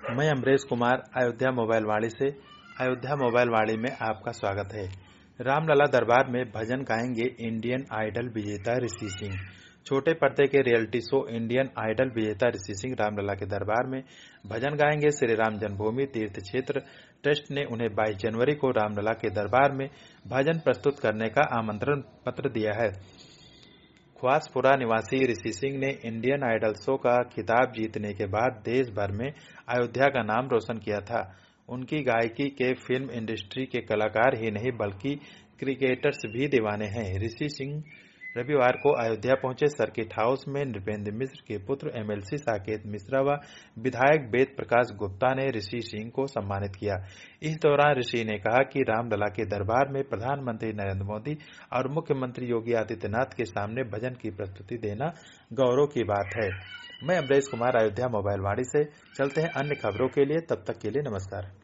मैं अमरेश कुमार अयोध्या मोबाइल वाणी से। अयोध्या मोबाइल वाणी में आपका स्वागत है। रामलला दरबार में भजन गाएंगे इंडियन आइडल विजेता ऋषि सिंह। छोटे पर्दे के रियलिटी शो इंडियन आइडल विजेता ऋषि सिंह रामलला के दरबार में भजन गाएंगे। श्री राम जन्मभूमि तीर्थ क्षेत्र ट्रस्ट ने उन्हें 22 जनवरी को रामलला के दरबार में भजन प्रस्तुत करने का आमंत्रण पत्र दिया है। ख्वासपुरा निवासी ऋषि सिंह ने इंडियन आइडल शो का खिताब जीतने के बाद देश भर में अयोध्या का नाम रोशन किया था। उनकी गायकी के फिल्म इंडस्ट्री के कलाकार ही नहीं बल्कि क्रिकेटर्स भी दीवाने हैं। ऋषि सिंह रविवार को अयोध्या पहुंचे। सर्किट हाउस में नृपेंद्र मिश्र के पुत्र एमएलसी साकेत मिश्रा व विधायक वेद प्रकाश गुप्ता ने ऋषि सिंह को सम्मानित किया। इस दौरान ऋषि ने कहा कि रामलला के दरबार में प्रधानमंत्री नरेंद्र मोदी और मुख्यमंत्री योगी आदित्यनाथ के सामने भजन की प्रस्तुति देना गौरव की बात है। मैं अमरेश कुमार अयोध्या मोबाइल वाणी से। चलते हैं अन्य खबरों के लिए, तब तक के लिए नमस्कार।